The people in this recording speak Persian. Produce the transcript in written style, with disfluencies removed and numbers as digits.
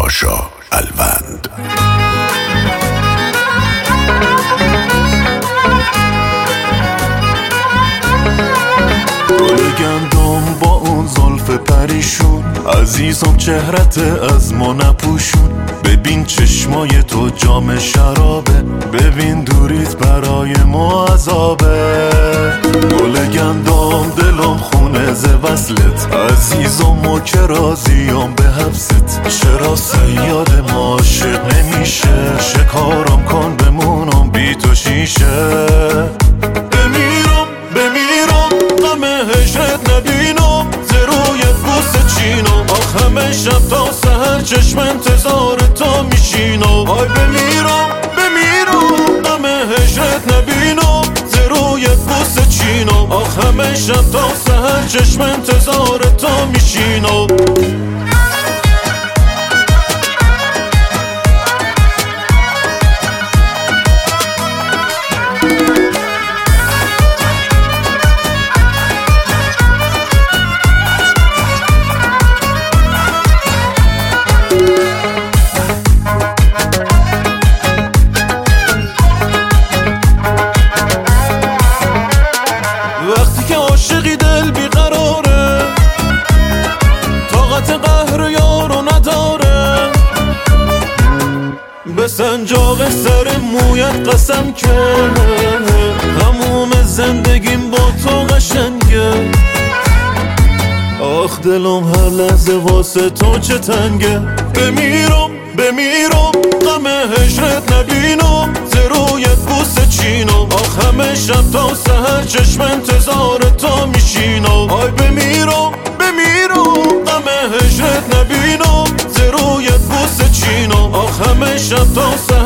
پاشا الوند. گل گندم با اون زلف پریشون، عزیزم چهرت از ما نپوشون. ببین چشمای تو جام شرابه، ببین دوریت برای ما عذابه. گل گندم دلم خونه ز وصلت، عزیزم و که راضیم به حبست. چرا صیاد ما عاشق نمیشه، شکارم کن بمونم بی تو شیشه. هجرت نبینم ز روی بوس چینم، آخ همه شب تا سحر چشم انتظار تو میشینم. آی بمیرم غم هجرت نبینم ز روی بوس چینم، آخ همه شب تا سحر چشم انتظار تو میشینم. وقتی که عاشقی دل بیقراره، طاقت قهر یارو نداره. به سنجاق سر مویت قسم که تموم زندگیم با تو قشنگه. آخ دلم هر لحظه واسه تو چه تنگه. بمیرم غم هجرت نبینم ز رویت بوس چینم، آخ همه شب تا سحر چشم انتظار تو میشینم. آی بمیرم غم هجرت نبینم ز رویت بوس چینم، آخ همه شب تا سحر